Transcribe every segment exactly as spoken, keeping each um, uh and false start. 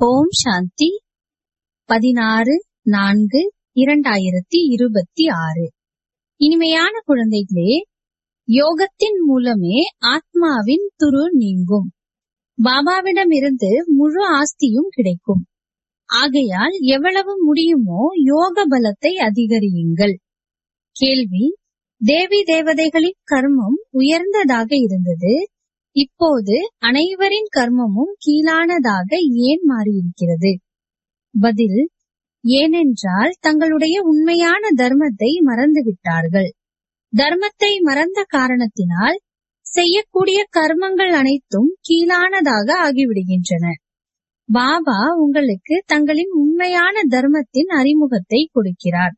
ஓம் சாந்தி. பதினாறு நான்கு இரண்டாயிரத்தி இருபத்தி ஆறு. இனிமையான குழந்தைகளே, யோகத்தின் மூலமே ஆத்மாவின் துரு நீங்கும். பாபாவிடமிருந்து முழு ஆஸ்தியும் கிடைக்கும். ஆகையால் எவ்வளவு முடியுமோ யோக பலத்தை அதிகரியுங்கள். கேள்வி: தேவி தேவதைகளின் கர்மம் உயர்ந்ததாக இருந்தது, இப்போது அனைவரின் கர்மமும் கீழானதாக ஏன் மாறியிருக்கிறது? பதில்: ஏனென்றால் தங்களுடைய உண்மையான தர்மத்தை மறந்துவிட்டார்கள். தர்மத்தை மறந்த காரணத்தினால் செய்யக்கூடிய கர்மங்கள் அனைத்தும் கீழானதாக ஆகிவிடுகின்றன. பாபா உங்களுக்கு தங்களின் உண்மையான தர்மத்தின் அறிமுகத்தை கொடுக்கிறார்.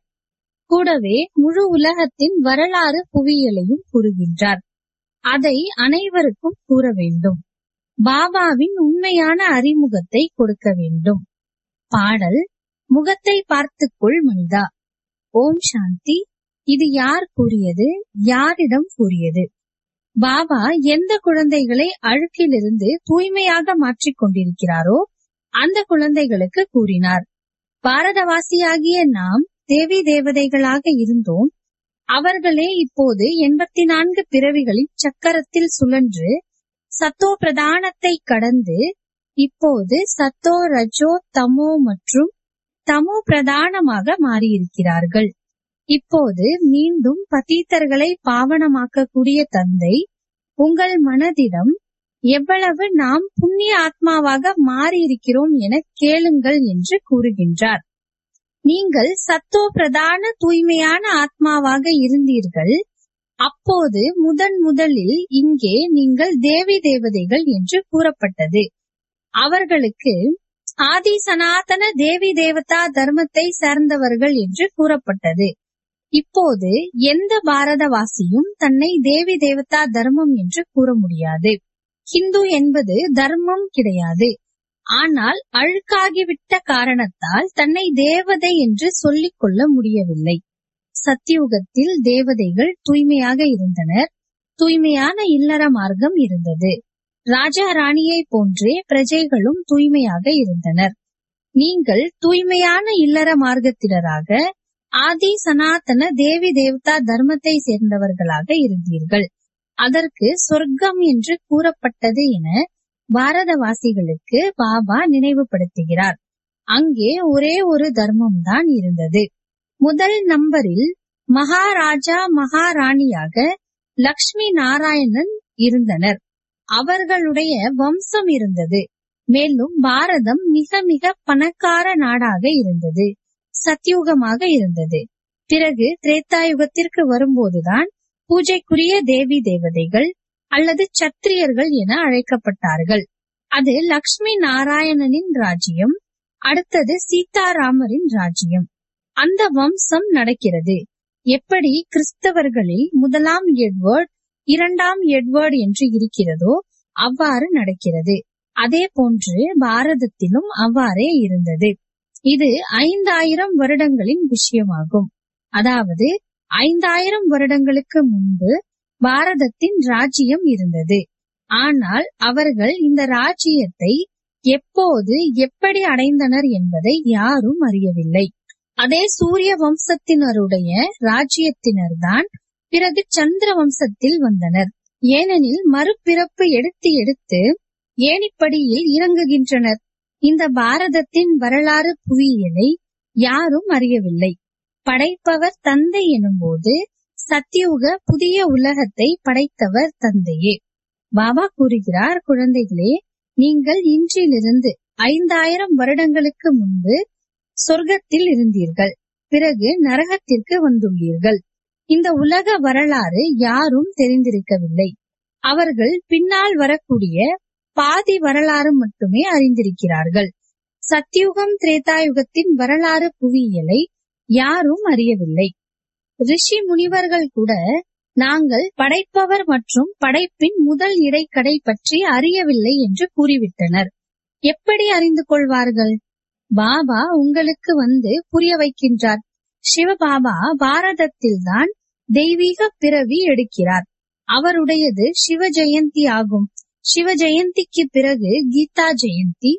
கூடவே முழு உலகத்தின் வரலாறு புவியியலையும் கூறுகின்றார். அதை அனைவருக்கும் கூற வேண்டும். பாபாவின் உண்மையான அறிமுகத்தை கொடுக்க வேண்டும். பாடல்: முகத்தை பார்த்துக்கொள் மனிதா. ஓம் சாந்தி. இது யார் கூறியது? யாரிடம் கூறியது? பாபா எந்த குழந்தைகளை அழுக்கிலிருந்து தூய்மையாக மாற்றிக் கொண்டிருக்கிறாரோ அந்த குழந்தைகளுக்கு கூறினார். பாரதவாசியாகிய நாம் தேவி தேவதைகளாக இருந்தோம். அவர்களே இப்போது எண்பத்தி நான்கு பிறவிகளின் சக்கரத்தில் சுழன்று சத்தோ பிரதானத்தை கடந்து இப்போது சத்தோ ரஜோ தமோ மற்றும் தமோ பிரதானமாக மாறியிருக்கிறார்கள். இப்போது மீண்டும் பதீத்தர்களை பாவனமாக்கக்கூடிய தந்தை உங்கள் மனதிடம் எவ்வளவு நாம் புண்ணிய ஆத்மாவாக மாறியிருக்கிறோம் என கேளுங்கள் என்று கூறுகின்றார். நீங்கள் சத்தோ பிரதான தூய்மையான ஆத்மாவாக இருந்தீர்கள். அப்போது முதன் முதலில் இங்கே நீங்கள் தேவி தேவதைகள் என்று கூறப்பட்டது. அவர்களுக்கு ஆதி சனாதன தேவி தேவதா தர்மத்தை சேர்ந்தவர்கள் என்று கூறப்பட்டது. இப்போது எந்த பாரதவாசியும் தன்னை தேவி தேவதா தர்மம் என்று கூற முடியாது. ஹிந்து என்பது தர்மம் கிடையாது. ஆனால் அழுக்காகிவிட்ட காரணத்தால் தன்னை தேவதை என்று சொல்லிக் கொள்ள முடியவில்லை. சத்தியுகத்தில் தேவதைகள் தூய்மையாக இருந்தனர். தூய்மையான இல்லற மார்க்கம் இருந்தது. ராஜா ராணியை போன்றே பிரஜைகளும் தூய்மையாக இருந்தனர். நீங்கள் தூய்மையான இல்லற மார்க்கத்தினராக ஆதி சனாதன தேவி தேவதா தர்மத்தை சேர்ந்தவர்களாக இருந்தீர்கள். அதற்கு சொர்க்கம் என்று கூறப்பட்டது என பாரதவாசிகளுக்கு பாபா நினைவுபடுத்துகிறார். அங்கே ஒரே ஒரு தர்மம் தான் இருந்தது. முதல் நம்பரில் மகாராஜா மகாராணியாக லக்ஷ்மி நாராயணன் இருந்தனர். அவர்களுடைய வம்சம் இருந்தது. மேலும் பாரதம் மிக மிக பணக்கார நாடாக இருந்தது. சத்தியுகமாக இருந்தது. பிறகு திரேதாயுகத்திற்கு வரும்போதுதான் பூஜைக்குரிய தேவி தேவதைகள் அல்லது சத்திரியர்கள் என அழைக்கப்பட்டார்கள். அது லக்ஷ்மி நாராயணனின் ராஜ்யம். அடுத்தது சீதாராமரின் ராஜ்யம். அந்த வம்சம் நடக்கிறது. எப்படி கிறிஸ்தவர்களில் முதலாம் எட்வர்ட் இரண்டாம் எட்வர்ட் என்று இருக்கிறதோ அவ்வாறு நடக்கிறது. அதே போன்று பாரதத்திலும் அவ்வாறே இருந்தது. இது ஐந்தாயிரம் வருடங்களின் விஷயமாகும். அதாவது ஐந்தாயிரம் வருடங்களுக்கு முன்பு பாரதத்தின் ராஜ்யம் இருந்தது. ஆனால் அவர்கள் இந்த ராஜ்யத்தை எப்போது எப்படி அடைந்தனர் என்பதை யாரும் அறியவில்லை. அதே சூரிய வம்சத்தினருடைய ராஜ்யத்தினர் தான் பிறகு சந்திர வம்சத்தில் வந்தனர். ஏனெனில் மறுபிறப்பு எடுத்து எடுத்து ஏணிப்படியில் இறங்குகின்றனர். இந்த பாரதத்தின் வரலாறு புவியியலை யாரும் அறியவில்லை. படைப்பவர் தந்தை எனும்போது சத்தியுக புதிய உலகத்தை படைத்தவர் தந்தையே. பாபா கூறுகிறார், குழந்தைகளே, நீங்கள் இன்றிலிருந்து ஐந்தாயிரம் வருடங்களுக்கு முன்பு சொர்க்கத்தில் இருந்தீர்கள். பிறகு நரகத்திற்கு வந்துள்ளீர்கள். இந்த உலக வரலாறு யாரும் தெரிந்திருக்கவில்லை. அவர்கள் பின்னால் வரக்கூடிய பாதி வரலாறு மட்டுமே அறிந்திருக்கிறார்கள். சத்தியுகம் திரேதாயுகத்தின் வரலாறு புவியியலை யாரும் அறியவில்லை. ரிஷி முனிவர்கள் கூட நாங்கள் படைப்பவர் மற்றும் படைப்பின் முதல் இடைக்கடை பற்றி அறியவில்லை என்று கூறிவிட்டனர். எப்படி அறிந்து கொள்வார்கள்? பாபா உங்களுக்கு வந்து புரிய வைக்கின்றார். சிவபாபா பாரதத்தில்தான் தெய்வீக பிறவி எடுக்கிறார். அவருடையது சிவ ஜெயந்தி ஆகும். சிவ ஜெயந்திக்கு பிறகு கீதா ஜெயந்தி,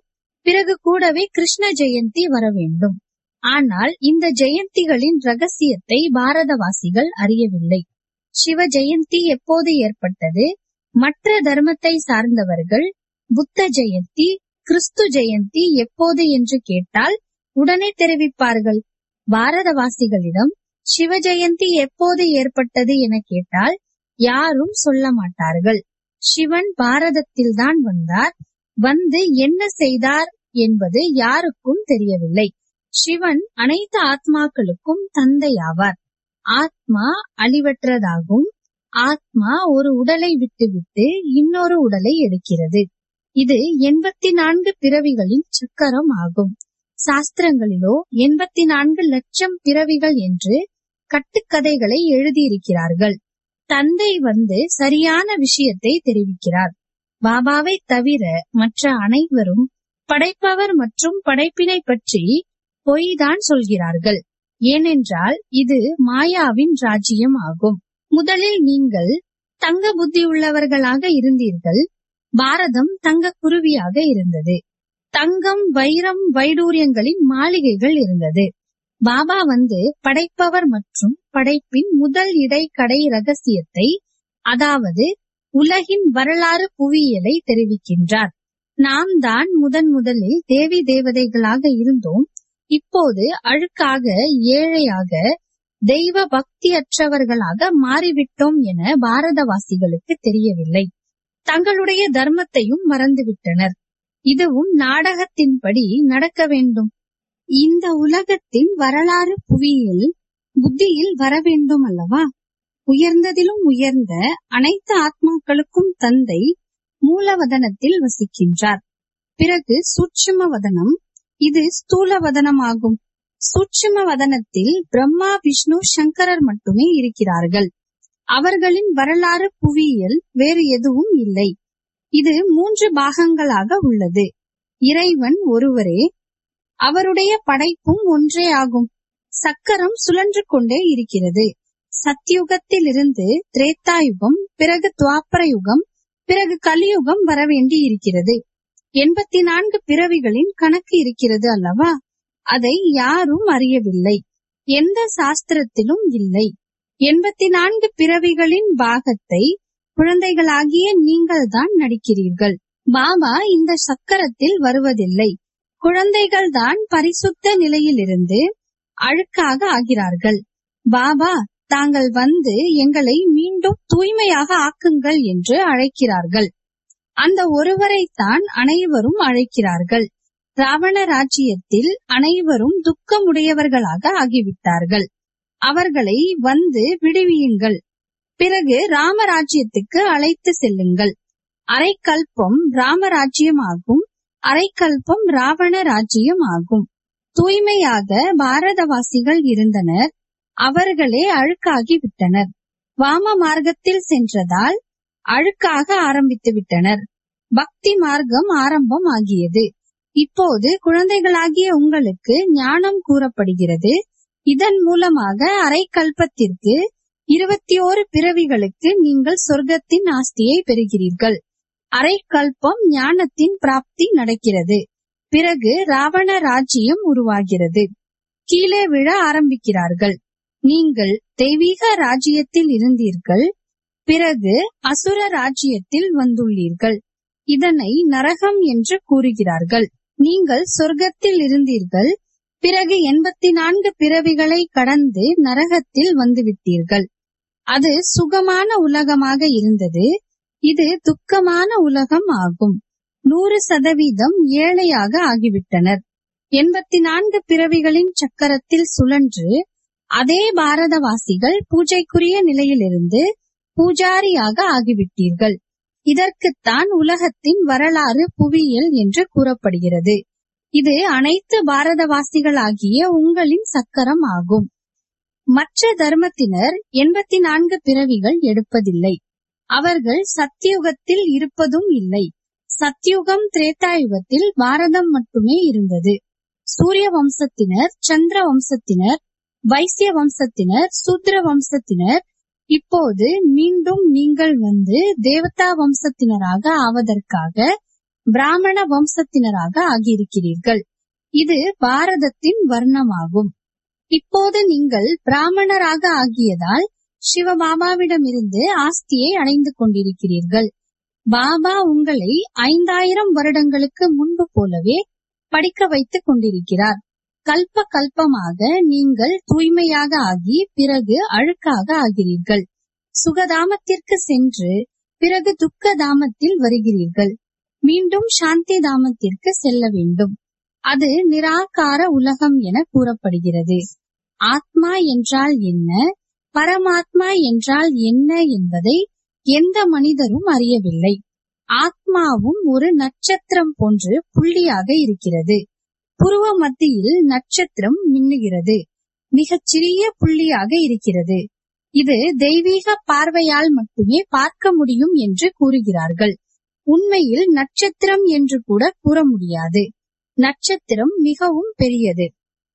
பிறகு கூடவே கிருஷ்ண ஜெயந்தி வர வேண்டும். ஆனால் இந்த ஜெயந்திகளின் ரகசியத்தை பாரதவாசிகள் அறியவில்லை. சிவ ஜெயந்தி எப்போது ஏற்பட்டது? மற்ற தர்மத்தை சார்ந்தவர்கள் புத்த ஜெயந்தி, கிறிஸ்து ஜெயந்தி எப்போது என்று கேட்டால் உடனே தெரிவிப்பார்கள். பாரதவாசிகளிடம் சிவ ஜெயந்தி எப்போது ஏற்பட்டது என கேட்டால் யாரும் சொல்ல மாட்டார்கள். சிவன் பாரதத்தில்தான் வந்தார், வந்து என்ன செய்தார் என்பது யாருக்கும் தெரியவில்லை. சிவன் அனைத்து ஆத்மாக்களுக்கும் தந்தையாவார். ஆத்மா அழிவற்றதாகும். ஆத்மா ஒரு உடலை விட்டுவிட்டு இன்னொரு உடலை எடுக்கிறது. இது எண்பத்தி நான்கு பிறவிகளின் சக்கரம் ஆகும். சாஸ்திரங்களிலோ எண்பத்தி நான்கு லட்சம் பிறவிகள் என்று கட்டுக்கதைகளை எழுதியிருக்கிறார்கள். தந்தை வந்து சரியான விஷயத்தை தெரிவிக்கிறார். பாபாவை தவிர மற்ற அனைவரும் படைப்பவர் மற்றும் படைப்பினை பற்றி பொய்தான் சொல்கிறார்கள். ஏனென்றால் இது மாயாவின் ராஜ்யம் ஆகும். முதலில் நீங்கள் தங்க புத்தி உள்ளவர்களாக இருந்தீர்கள். பாரதம் தங்க குருவியாக இருந்தது. தங்கம், வைரம், வைடூரியங்களின் மாளிகைகள் இருந்தது. பாபா வந்து படைப்பவர் மற்றும் படைப்பின் முதல் இடைக்கடை ரகசியத்தை, அதாவது உலகின் வரலாறு புவியியலை தெரிவிக்கின்றார். நாம் தான் முதன் முதலில் தேவி தேவதைகளாக இருந்தோம். இப்போது அழுக்காக, ஏழையாக, தெய்வ பக்தி அற்றவர்களாக மாறிவிட்டோம் என பாரதவாசிகளுக்கு தெரியவில்லை. தங்களுடைய தர்மத்தையும் மறந்துவிட்டனர். இதுவும் நாடகத்தின்படி நடக்க வேண்டும். இந்த உலகத்தின் வரலாறு புவியியல் புத்தியில் வர வேண்டும் அல்லவா? உயர்ந்ததிலும் உயர்ந்த அனைத்து ஆத்மாக்களுக்கும் தந்தை மூலவதனத்தில் வசிக்கின்றார். பிறகு சூட்சும வதனம், இது ஸ்தூல வதனமாகும். சூட்சும வதனத்தில் பிரம்மா, விஷ்ணு, சங்கரர் மட்டுமே இருக்கிறார்கள். அவர்களின் வரலாறு புவியியல் வேறு எதுவும் இல்லை. இது மூன்று பாகங்களாக உள்ளது. இறைவன் ஒருவரே, அவருடைய படைப்பும் ஒன்றே ஆகும். சக்கரம் சுழன்று கொண்டே இருக்கிறது. சத்யுகத்தில் இருந்து திரேதாயுகம், பிறகு துவாபர யுகம், பிறகு கலியுகம் வரவேண்டி இருக்கிறது. எண்பத்தி நான்கு பிறவிகளின் கணக்கு இருக்கிறது அல்லவா? அதை யாரும் அறியவில்லை. எந்த சாஸ்திரத்திலும் இல்லை. எண்பத்தி நான்கு பிறவிகளின் பாகத்தை குழந்தைகளாகிய நீங்கள் தான் நடிக்கிறீர்கள். பாபா இந்த சக்கரத்தில் வருவதில்லை. குழந்தைகள் தான் பரிசுத்த நிலையிலிருந்து அழுக்காக ஆகிறார்கள். பாபா தாங்கள் வந்து எங்களை மீண்டும் தூய்மையாக ஆக்குங்கள் என்று அழைக்கிறார்கள். அந்த ஒருவரைத்தான் அனைவரும் அழைக்கிறார்கள். ராவண ராஜ்யத்தில் அனைவரும் துக்கமுடையவர்களாக ஆகிவிட்டார்கள். அவர்களை வந்து விடுவியுங்கள். பிறகு ராமராஜ்யத்துக்கு அழைத்து செல்லுங்கள். அரைக்கல்பம் ராமராஜ்யம் ஆகும், அரைக்கல்பம் ராவண ராஜ்யம் ஆகும். தூய்மையாக பாரதவாசிகள் இருந்தனர். அவர்களே அழுக்காகி விட்டனர். வாம மார்க்கத்தில் சென்றதால் அழுக்காக ஆரம்பித்து விட்டனர். பக்தி மார்க்கம் ஆரம்பம் ஆகியது. இப்போது குழந்தைகளாகிய உங்களுக்கு ஞானம் கூறப்படுகிறது. இதன் மூலமாக அரைக்கல்பத்திற்கு இருபத்தி ஓரு பிறவிகளுக்கு நீங்கள் சொர்க்கத்தின் ஆஸ்தியை பெறுகிறீர்கள். அரைக்கல்பம் ஞானத்தின் பிராப்தி நடக்கிறது. பிறகு ராவண ராஜ்யம் உருவாகிறது. கீழே விழ ஆரம்பிக்கிறார்கள். நீங்கள் தெய்வீக ராஜ்யத்தில் இருந்தீர்கள். பிறகு அசுர ராஜ்யத்தில் வந்துள்ளீர்கள். இதனை நரகம் என்று கூறுகிறார்கள். நீங்கள் சொர்க்கத்தில் இருந்தீர்கள். பிறகு எண்பத்தி நான்கு பிறவிகளை கடந்து நரகத்தில் வந்துவிட்டீர்கள். அது சுகமான உலகமாக இருந்தது. இது துக்கமான உலகம் ஆகும். நூறு சதவீதம் ஏழையாக ஆகிவிட்டனர். எண்பத்தி நான்கு பிறவிகளின் சக்கரத்தில் சுழன்று அதே பாரதவாசிகள் பூஜைக்குரிய நிலையிலிருந்து பூஜாரியாக ஆகிவிட்டீர்கள். இதற்குத்தான் உலகத்தின் வரலாறு புவியியல் என்று கூறப்படுகிறது. இது அனைத்து பாரதவாசிகளாகிய உங்களின் சக்கரம் ஆகும். மற்ற தர்மத்தினர் எண்பத்தி நான்கு பிறவிகள் எடுப்பதில்லை. அவர்கள் சத்தியுகத்தில் இருப்பதும் இல்லை. சத்யுகம், திரேதாயுகத்தில் பாரதம் மட்டுமே இருந்தது. சூரிய வம்சத்தினர், சந்திர வம்சத்தினர், வைசிய வம்சத்தினர், சூத்ர வம்சத்தினர். இப்போது மீண்டும் நீங்கள் வந்து தேவதா வம்சத்தினராக ஆவதற்காக பிராமண வம்சத்தினராக ஆகியிருக்கிறீர்கள். இது பாரதத்தின் வர்ணமாகும். இப்போது நீங்கள் பிராமணராக ஆகியதால் சிவபாபாவிடமிருந்து ஆஸ்தியை அடைந்து கொண்டிருக்கிறீர்கள். பாபா உங்களை ஐந்தாயிரம் வருடங்களுக்கு முன்பு போலவே படிக்க வைத்துக் கொண்டிருக்கிறார். கல்ப கல்பமாக நீங்கள் தூய்மையாக ஆகி பிறகு அழுக்காக ஆகிறீர்கள். சுகதாமத்திற்கு சென்று பிறகு துக்க தாமத்தில் வருகிறீர்கள். மீண்டும் சாந்தி தாமத்திற்கு செல்ல வேண்டும். அது நிராகார உலகம் என கூறப்படுகிறது. ஆத்மா என்றால் என்ன, பரமாத்மா என்றால் என்ன என்பதை எந்த மனிதரும் அறியவில்லை. ஆத்மாவும் ஒரு நட்சத்திரம் போன்று புள்ளியாக இருக்கிறது. புருவ மத்தியில் நட்சத்திரம் மின்னுகிறது. மிகச் சிறிய புள்ளியாக இருக்கிறது. இது தெய்வீக பார்வையால் மட்டுமே பார்க்க முடியும் என்று கூறுகிறார்கள். உண்மையில் நட்சத்திரம் என்று கூட கூற முடியாது. நட்சத்திரம் மிகவும் பெரியது.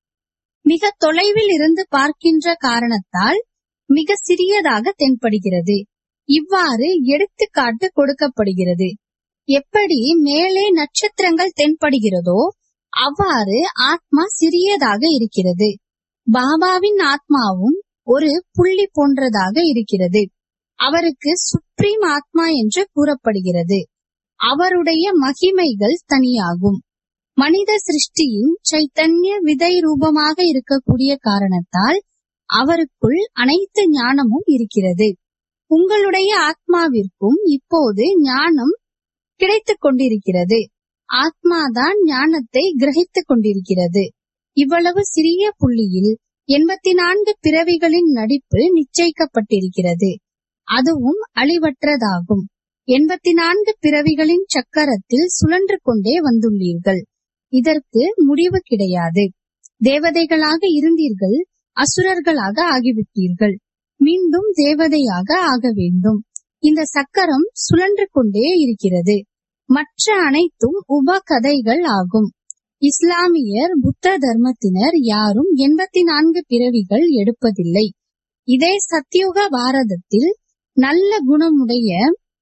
மிக தொலைவில் இருந்து பார்க்கின்ற காரணத்தால் மிக சிறியதாக தென்படுகிறது. இவ்வாறு எடுத்துக்காட்டு கொடுக்கப்படுகிறது. எப்படி மேலே நட்சத்திரங்கள் தென்படுகிறதோ அவ்வாறு ஆத்மா சிறியதாக இருக்கிறது. பாபாவின் ஆத்மாவும் ஒரு புள்ளி போன்றதாக இருக்கிறது. அவருக்கு சுப்ரீம் ஆத்மா என்று கூறப்படுகிறது. அவருடைய மகிமைகள் தனியாகும். மனித சிருஷ்டியின் சைத்தன்ய விதை ரூபமாக இருக்கக்கூடிய காரணத்தால் அவருக்குள் அனைத்து ஞானமும் இருக்கிறது. உங்களுடைய ஆத்மாவிற்கும் இப்போது ஞானம் கிடைத்துக் கொண்டிருக்கிறது. ஆத்மாதான் ஞானத்தை கிரகித்துக் கொண்டிருக்கிறது. இவ்வளவு சிறிய புள்ளியில் எண்பத்தி நான்கு பிறவிகளின் நடிப்பு நிச்சயிக்கப்பட்டிருக்கிறது. அதுவும் அழிவற்றதாகும். எண்பத்தி நான்கு பிறவிகளின் சக்கரத்தில் சுழன்று கொண்டே வந்துள்ளீர்கள். இதற்கு முடிவு கிடையாது. தேவதைகளாக இருந்தீர்கள், அசுரர்களாக ஆகிவிட்டீர்கள். மீண்டும் தேவதையாக ஆக வேண்டும். இந்த சக்கரம் சுழன்று கொண்டே இருக்கிறது. மற்ற அனைத்தும் உப கதைகள் ஆகும். இஸ்லாமியர், புத்த தர்மத்தினர் யாரும் எண்பத்தி நான்கு பிறவிகள் எடுப்பதில்லை. இதே சத்தியுக பாரதத்தில் நல்ல குணமுடைய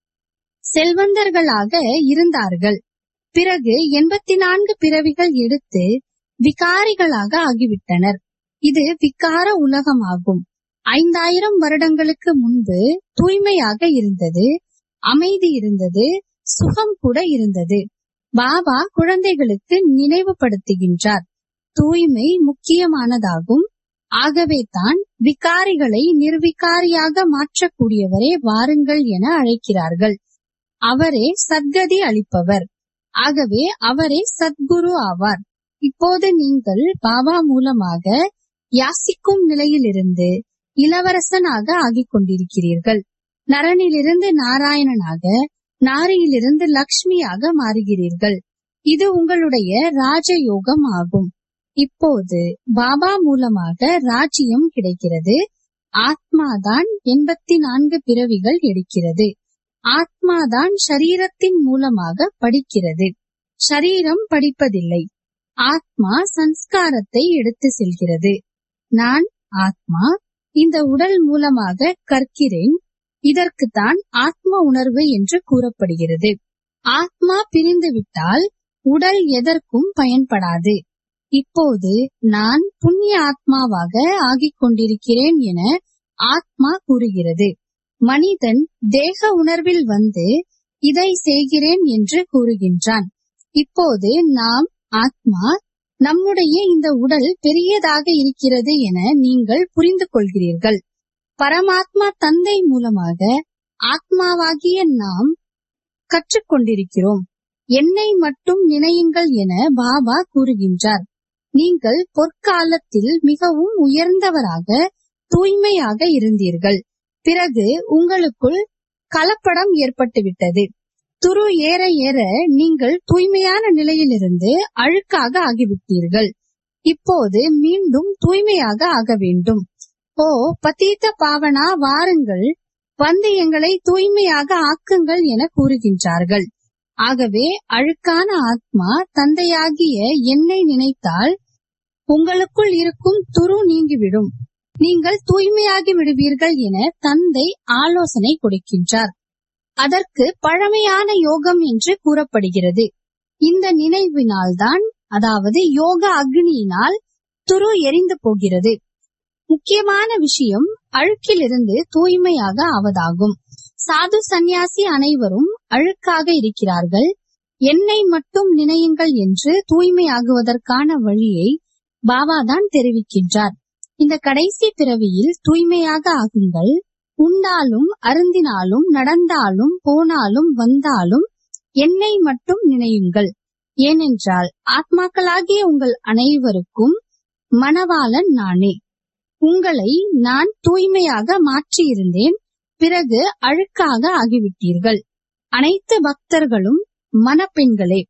செல்வந்தர்களாக இருந்தார்கள். பிறகு எண்பத்தி நான்கு பிறவிகள் எடுத்து விகாரிகளாக ஆகிவிட்டனர். இது விகார உலகமாகும். ஐந்தாயிரம் வருடங்களுக்கு முன்பு தூய்மையாக இருந்தது, அமைதி இருந்தது, சுகம் கூட இருந்தது. பாபா குழந்தைகளுக்கு நினைவுபடுத்துகின்றார், தூய்மை முக்கியமானதாகும். ஆகவே தான் விகாரிகளை நிர்விகாரியாக மாற்றக்கூடியவரே வாருங்கள் என அழைக்கிறார்கள். அவரே சத்கதி அளிப்பவர். ஆகவே அவரே சத்குரு ஆவார். இப்போது நீங்கள் பாபா மூலமாக யாசிக்கும் நிலையிலிருந்து இளவரசனாக ஆகிக் கொண்டிருக்கிறீர்கள். நரனிலிருந்து நாராயணனாக, நாரியிலிருந்து லக்ஷ்மியாக மாறுகிறீர்கள். இது உங்களுடைய ராஜயோகம் ஆகும். இப்போது பாபா மூலமாக ராஜ்யம் கிடைக்கிறது. ஆத்மாதான் எண்பத்தி நான்கு பிறவிகள் எடுக்கிறது. ஆத்மாதான் ஷரீரத்தின் மூலமாக படிக்கிறது. ஷரீரம் படிப்பதில்லை. ஆத்மா சன்ஸ்காரத்தை எடுத்து செல்கிறது. நான் ஆத்மா இந்த உடல் மூலமாக கற்கிறேன். இதற்குத்தான் ஆத்ம உணர்வு என்று கூறப்படுகிறது. ஆத்மா பிரிந்துவிட்டால் உடல் எதற்கும் பயன்படாது. இப்போது நான் புண்ணிய ஆத்மாவாக ஆகிக் கொண்டிருக்கிறேன் என ஆத்மா கூறுகிறது. மனிதன் தேக உணர்வில் வந்து இதை செய்கிறேன் என்று கூறுகின்றான். இப்போது நாம் ஆத்மா, நம்முடைய இந்த உடல் பெரியதாக இருக்கிறது என நீங்கள் புரிந்து கொள்கிறீர்கள். பரமாத்மா தந்தை மூலமாக ஆத்மாவாகிய நாம் கற்றுக்கொண்டிருக்கிறோம். என்னை மட்டும் நினையுங்கள் என பாபா கூறுகின்றார். நீங்கள் பொற்காலத்தில் மிகவும் உயர்ந்தவராக, தூய்மையாக இருந்தீர்கள். பிறகு உங்களுக்குள் கலப்படம் ஏற்பட்டுவிட்டது. துரு ஏற ஏற நீங்கள் தூய்மையான நிலையிலிருந்து அழுக்காக ஆகிவிட்டீர்கள். இப்போது மீண்டும் தூய்மையாக ஆக வேண்டும். ஓ பதீத பாவனா, வாருங்கள், வந்து எங்களை தூய்மையாக ஆக்குங்கள் என கூறுகின்றார்கள். ஆகவே அழுக்கான ஆத்மா தந்தையாகிய என்னை நினைத்தால் உங்களுக்குள் இருக்கும் துரு நீங்கிவிடும். நீங்கள் தூய்மையாகி விடுவீர்கள் என தந்தை ஆலோசனை கொடுக்கின்றார். அதற்கு பழமையான யோகம் என்று கூறப்படுகிறது. இந்த நினைவினால்தான், அதாவது யோக அக்னியினால் துரு எரிந்து போகிறது. முக்கியமான விஷயம் அழுக்கிலிருந்து தூய்மையாக ஆவதாகும். சாது சந்நியாசி அனைவரும் அழுக்காக இருக்கிறார்கள். என்னை மட்டும் நினையுங்கள் என்று தூய்மையாகுவதற்கான வழியை பாபாதான் தெரிவிக்கின்றார். இந்த கடைசி பிறவியில் தூய்மையாக ஆகுங்கள். உண்டாலும் அருந்தினாலும் நடந்தாலும் போனாலும் வந்தாலும் என்னை மட்டும் நினையுங்கள். ஏனென்றால் ஆத்மாக்களாகிய உங்கள் அனைவருக்கும் மணவாளன் நானே. உங்களை நான் தூய்மையாக மாற்றியிருந்தேன், பிறகு அழுக்காக ஆகிவிட்டீர்கள். அனைத்து பக்தர்களும் மணப்பெண்களே.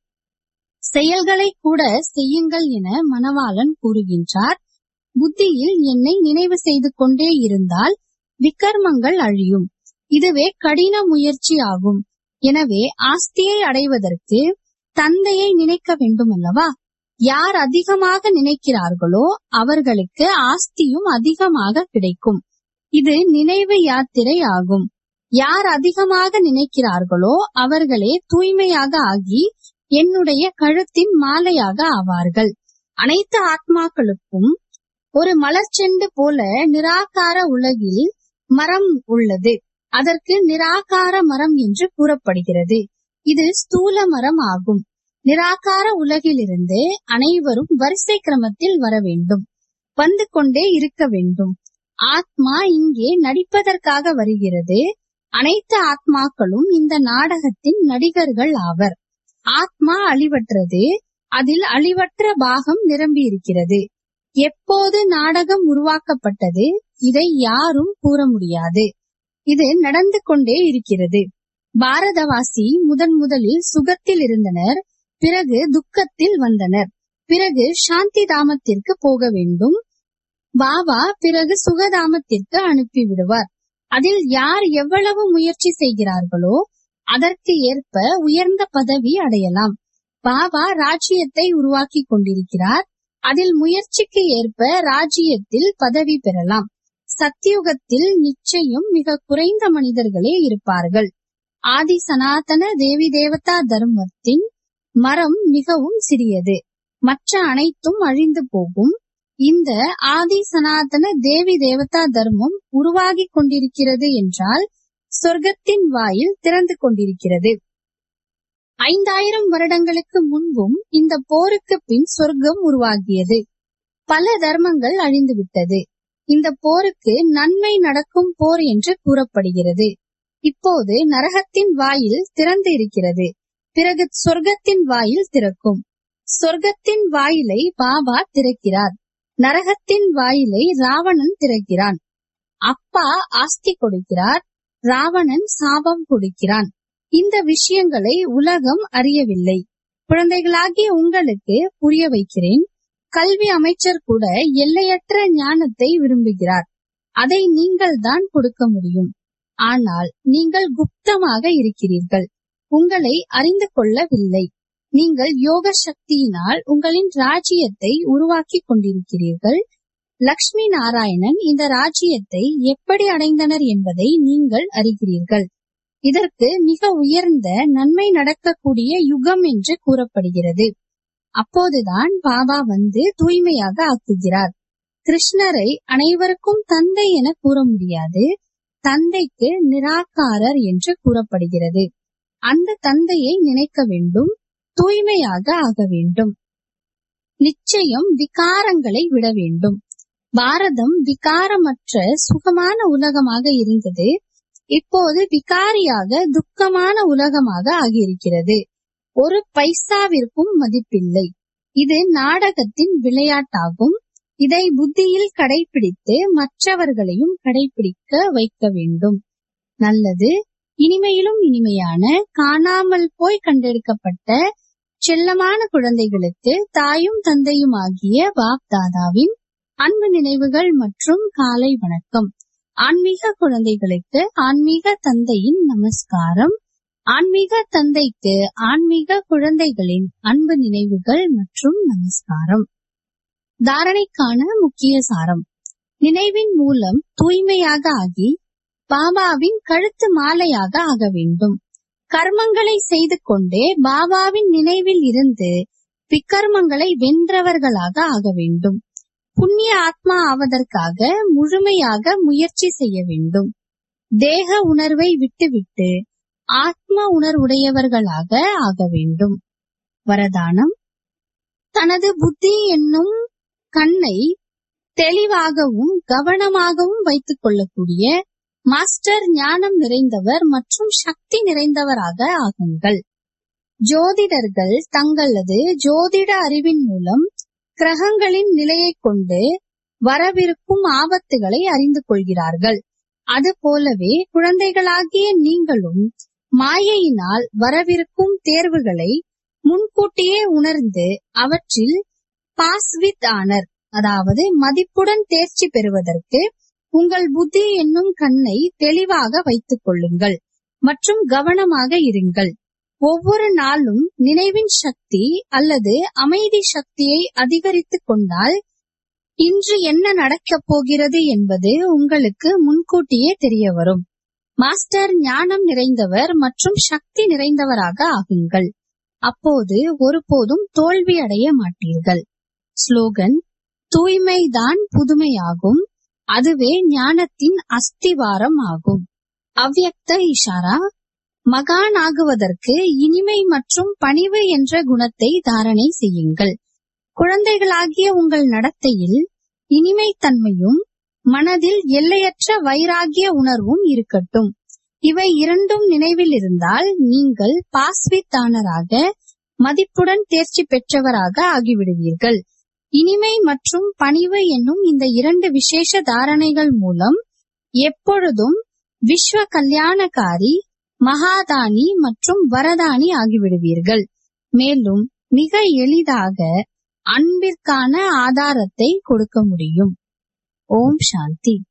செயல்களை கூட செய்யுங்கள் என மணவாளன் கூறுகின்றார். புத்தியில் என்னை நினைவு செய்து கொண்டே இருந்தால் விக்கர்மங்கள் அழியும். இதுவே கடின முயற்சி ஆகும். எனவே ஆஸ்தியை அடைவதற்கு தந்தையை நினைக்க வேண்டும் அல்லவா? யார் அதிகமாக நினைக்கிறார்களோ அவர்களுக்கு ஆஸ்தியும் அதிகமாக கிடைக்கும். இது நினைவு யாத்திரை ஆகும். யார் அதிகமாக நினைக்கிறார்களோ அவர்களே தூய்மையாக ஆகி என்னுடைய கழுத்தின் மாலையாக ஆவார்கள். அனைத்து ஆத்மாக்களுக்கும் ஒரு மலர்ச்செண்டு போல நிராகார உலகில் மரம் உள்ளது. அதற்கு நிராகார மரம் என்று கூறப்படுகிறது. இது ஸ்தூல மரம் ஆகும். நிராகார உலகிலிருந்து அனைவரும் வரிசை கிரமத்தில் வர வேண்டும், வந்து கொண்டே இருக்க வேண்டும். ஆத்மா இங்கே நடிப்பதற்காக வருகிறது. அனைத்து ஆத்மாக்களும் இந்த நாடகத்தின் நடிகர்கள் ஆவர். ஆத்மா அழிவற்றது. அதில் அழிவற்ற பாகம் நிரம்பி இருக்கிறது. எப்போது நாடகம் உருவாக்கப்பட்டது இதை யாரும் கூற முடியாது. இது நடந்து கொண்டே இருக்கிறது. பாரதவாசி முதன் முதலில் சுகத்தில் இருந்தனர், பிறகு துக்கத்தில் வந்தனர், பிறகு சாந்தி தாமத்திற்கு போக வேண்டும். பாபா பிறகு சுகதாமத்திற்கு அனுப்பிவிடுவார். அதில் யார் எவ்வளவு முயற்சி செய்கிறார்களோ அதற்கு ஏற்ப உயர்ந்த பதவி அடையலாம். பாபா ராஜ்யத்தை உருவாக்கி கொண்டிருக்கிறார். அதில் முயற்சிக்கு ஏற்ப ராஜ்யத்தில் பதவி பெறலாம். சத்தியுகத்தில் நிச்சயம் மிக குறைந்த மனிதர்களே இருப்பார்கள். ஆதி சனாதன தேவி தேவதா தர்மத்தின் மரம் மிகவும் சிறியது. மற்ற அனைத்தும் அழிந்து போகும். இந்த ஆதி சனாதன தேவி தேவதா தர்மம் உருவாகி கொண்டிருக்கிறது என்றால் சொர்க்கத்தின் வாயில் திறந்து கொண்டிருக்கிறது. ஐந்தாயிரம் வருடங்களுக்கு முன்பும் இந்த போருக்கு பின் சொர்க்கம் உருவாகியது. பல தர்மங்கள் அழிந்துவிட்டது. இந்த போருக்கு நன்மை நடக்கும் போர் என்று கூறப்படுகிறது. இப்போது நரகத்தின் வாயில் திறந்து இருக்கிறது. பிறகு சொர்க்கத்தின் வாயில் திறக்கும். சொர்க்கத்தின் வாயிலை பாபா திறக்கிறார். நரகத்தின் வாயிலை ராவணன் திறக்கிறான். அப்பா ஆஸ்தி கொடுக்கிறார், ராவணன் சாபம் கொடுக்கிறான். இந்த விஷயங்களை உலகம் அறியவில்லை. குழந்தைகளாகிய உங்களுக்கு புரிய வைக்கிறேன். கல்வி அமைச்சர் கூட எல்லையற்ற ஞானத்தை விரும்புகிறார். அதை நீங்கள் தான் கொடுக்க முடியும். ஆனால் நீங்கள் குப்தமாக இருக்கிறீர்கள். உங்களை அறிந்து கொள்ளவில்லை. நீங்கள் யோக சக்தியினால் உங்களின் ராஜ்யத்தை உருவாக்கி கொண்டிருக்கிறீர்கள். லக்ஷ்மி நாராயணன் இந்த ராஜ்யத்தை எப்படி அடைந்தனர் என்பதை நீங்கள் அறிகிறீர்கள். இதற்கு மிக உயர்ந்த நன்மை நடக்கக்கூடிய யுகம் என்று கூறப்படுகிறது. அப்போதுதான் பாபா வந்து தூய்மையாக ஆக்குகிறார். கிருஷ்ணரை அனைவருக்கும் தந்தை என கூற முடியாது. தந்தைக்கு நிராகாரர் என்று கூறப்படுகிறது. அந்த தந்தையை நினைக்க வேண்டும், தூய்மையாக ஆக வேண்டும். நிச்சயம் விகாரங்களை விட வேண்டும். பாரதம் விகாரமற்ற சுகமான உலகமாக இருந்தது. இப்போது விகாரியாக துக்கமான உலகமாக ஆகியிருக்கிறது. ஒரு பைசாவிற்கும் மதிப்பில்லை. இது நாடகத்தின் விளையாட்டாகும். இதை புத்தியில் கடைபிடித்து மற்றவர்களையும் கடைபிடிக்க வைக்க வேண்டும். நல்லது. இனிமையிலும் இனிமையான காணாமல் போய் கண்டெடுக்கப்பட்ட செல்லமான குழந்தைகளுக்கு தாயும் தந்தையும் ஆகிய பாப் தாதாவின் அன்பு நினைவுகள் மற்றும் காலை வணக்கம். ஆன்மீக குழந்தைகளுக்கு ஆன்மீக தந்தையின் நமஸ்காரம். ஆன்மீக தந்தைக்கு ஆன்மீக குழந்தைகளின் அன்பு நினைவுகள் மற்றும் நமஸ்காரம். தாரணைக்கான முக்கிய சாரம்: நினைவின் மூலம் தூய்மையாக ஆகி பாபாவின் கழுத்து மாலையாக ஆக வேண்டும். கர்மங்களை செய்து கொண்டே பாபாவின் நினைவில் இருந்து விக்கர்மங்களை வென்றவர்களாக ஆக வேண்டும். புண்ணிய ஆத்மா ஆவதற்காக முழுமையாக முயற்சி செய்ய வேண்டும். தேக உணர்வை விட்டுவிட்டு ஆத்ம உணர்வுடையவர்களாக ஆக வேண்டும். வரதானம்: தனது புத்தி என்னும் கண்ணை தெளிவாகவும் கவனமாகவும் வைத்துக் கொள்ளக்கூடிய மாஸ்டர் ஞானம் நிறைந்தவர் மற்றும் சக்தி நிறைந்தவராக ஆகுங்கள். ஜோதிடர்கள் தங்களது ஜோதிட அறிவின் மூலம் கிரகங்களின் நிலையை கொண்டு வரவிருக்கும் ஆபத்துகளை அறிந்து கொள்கிறார்கள். அதுபோலவே குழந்தைகளாகிய நீங்களும் மாயையினால் வரவிருக்கும் தேர்வுகளை முன்கூட்டியே உணர்ந்து அவற்றில் பாஸ் வித் ஆனர், அதாவது மதிப்புடன் தேர்ச்சி பெறுவதற்கு உங்கள் புத்தி என்னும் கண்ணை தெளிவாக வைத்துக் கொள்ளுங்கள் மற்றும் கவனமாக இருங்கள். ஒவ்வொரு நாளும் நினைவின் சக்தி அல்லது அமைதி சக்தியை அதிகரித்துக் கொண்டால் இன்று என்ன நடக்கப் போகிறது என்பது உங்களுக்கு முன்கூட்டியே தெரிய வரும். மாஸ்டர் ஞானம் நிறைந்தவர் மற்றும் சக்தி நிறைந்தவராக ஆகுங்கள். அப்போது ஒருபோதும் தோல்வி அடைய மாட்டீர்கள். ஸ்லோகன்: தூய்மைதான் புதுமையாகும், அதுவே ஞானத்தின் அஸ்திவாரம் ஆகும். அவ்யக்த இஷாரா: மகான் ஆகுவதற்கு இனிமை மற்றும் பணிவு என்ற குணத்தை தாரணை செய்யுங்கள். குழந்தைகளாகிய உங்கள் நடத்தையில் இனிமை தன்மையும் மனதில் எல்லையற்ற வைராகிய உணர்வும் இருக்கட்டும். இவை இரண்டும் நினைவில் இருந்தால் நீங்கள் பாஸ்வித்தானராக மதிப்புடன் தேர்ச்சி பெற்றவராக ஆகிவிடுவீர்கள். இனிமை மற்றும் பணிவு என்னும் இந்த இரண்டு விசேஷ தாரணைகள் மூலம் எப்பொழுதும் விஸ்வ கல்யாணகாரி, மகாதானி மற்றும் வரதானி ஆகிவிடுவீர்கள். மேலும் மிக எளிதாக அன்பிற்கான ஆதாரத்தை கொடுக்க முடியும். ஓம் சாந்தி.